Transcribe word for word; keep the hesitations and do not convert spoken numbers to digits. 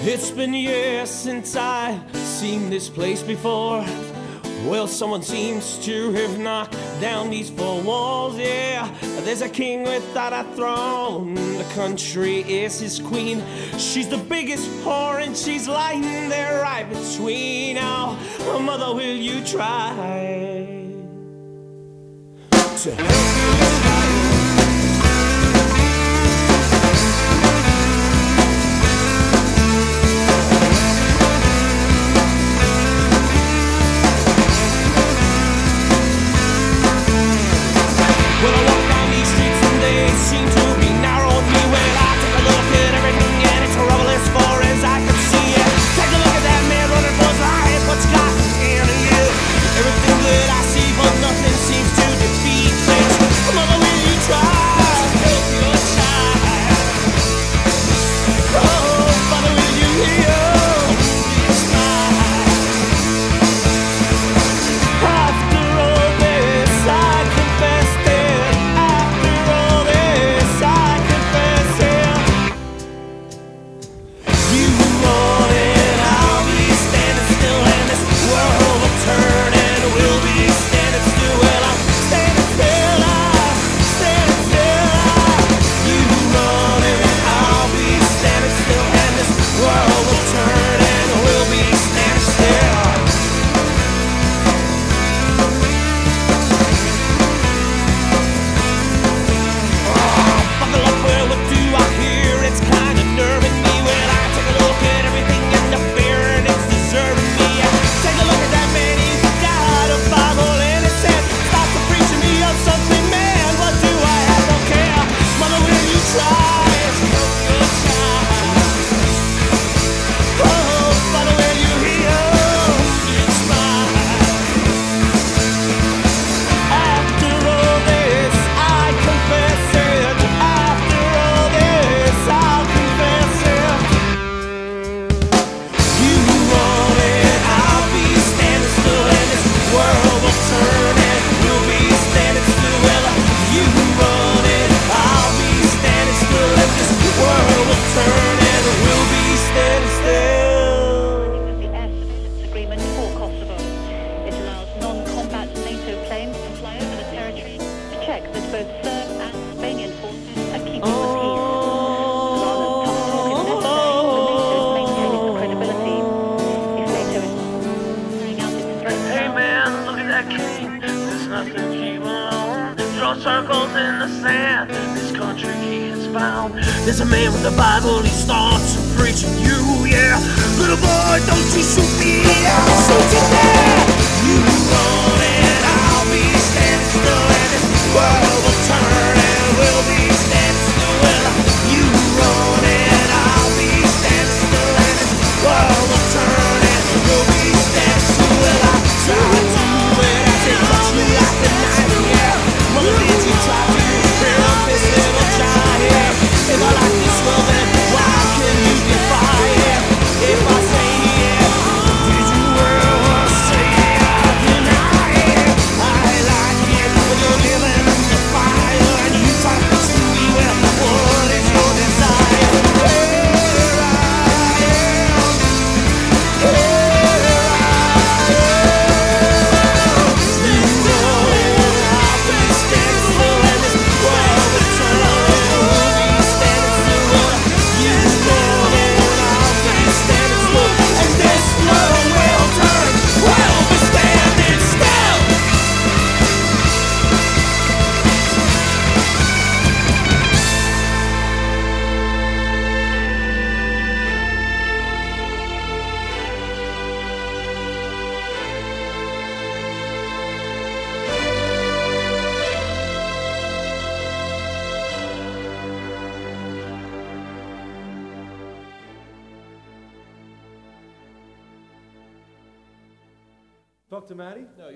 It's been years since I've seen this place before. Well, someone seems to have knocked down these four walls, yeah. There's a king without a throne, the country is his queen. She's the biggest whore and she's lying there right between. Now, oh, mother, will you try to help you? Circles in the sand, this country he has found. There's a man with the Bible, he starts to preach to you, yeah. Little boy, don't you shoot me, I'll shoot you there. You run and I'll be standing still, and this world will turn and we'll be standing still. Well, you run and I'll be standing still, and this world will turn and we'll be standing still. Well, I try to do it as it touch me like the night, yeah. Mother, did you try to repair up this little child here? If I like this world, then why can you defy it? If I say yeah, did you ever say I deny it? I like it when you're living in the fire and you try to push me. Well, what is your desire? Here I am, here I am. Talk to Maddie? No.